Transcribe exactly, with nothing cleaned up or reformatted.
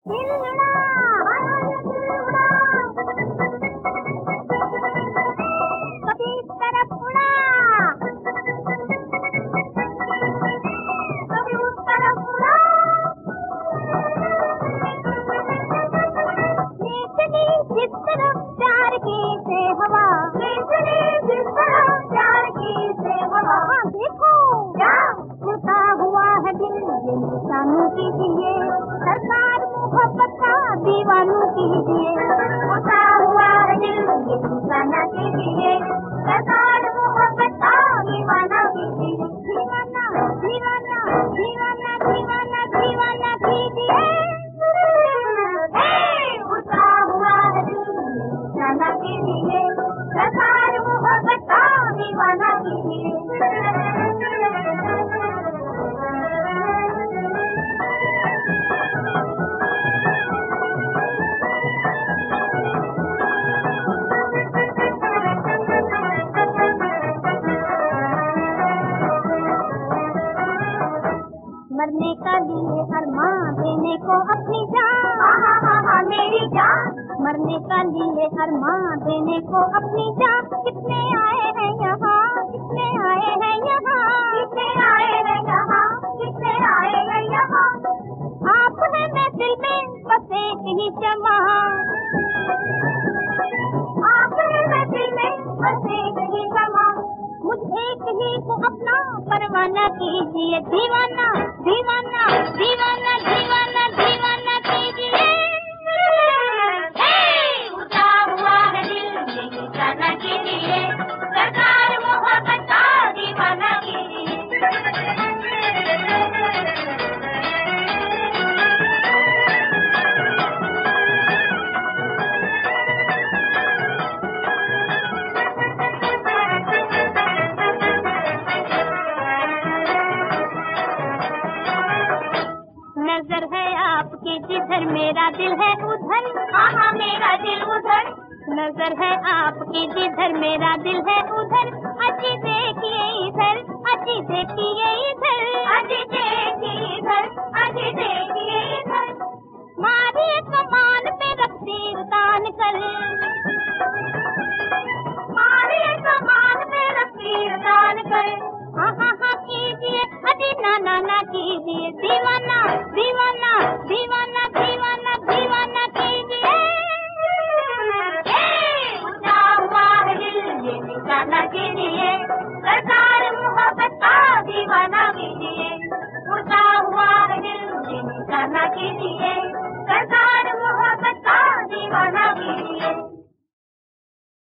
दिल उड़ा, हाय हाय दिल उड़ा, कभी इस तरफ उड़ा, कभी उस तरफ उड़ा, ले चली जिस तरफ प्यार की से हवा, ले चली जिस तरफ प्यार की से हवा। देखो क्या उड़ता हुआ है दिल ये इंसानों की दिए, सरकार मोहब्बत का दीवानों की दिए। उड़ता हुआ है दिल ये इंसानों की दिए, सरकार मोहब्बत का दीवाना की दिए। दीवाना दीवाना दीवाना दीवाना दीवाना कीजिए। उड़ता हुआ है दिल ये इंसानों की दिए, सरकार मोहब्बत का दीवाना कीजिए। मरने का लिए अरमां देने को अपनी जान, हाँ हाँ हाँ मेरी जान। मरने का लिए अरमां देने को अपनी जान। कितने आए हैं यहाँ, कितने आए हैं यहाँ, कितने आए हैं यहाँ, कितने आए हैं यहाँ। आप है महफिल में बस एक ही जमा, आप है महफिल में बस एक ही जमा। मुझ एक ही को अपना परवाना कीजिए। दीवाना दीवाना दीवाना दीवाना दीवाना कीजिए। उठा हुआ है दिल ये दीवाना कीजिए, सरकार मोहब्बत का दीवाना कीजिए। नजर है आपकी जिधर मेरा दिल है उधर, हाँ हाँ मेरा दिल उधर। नजर है आपकी जिधर मेरा दिल है उधर। अजी देखिए इधर, अजी देखिए इधर, अजी देखिए इधर, अजी देखिए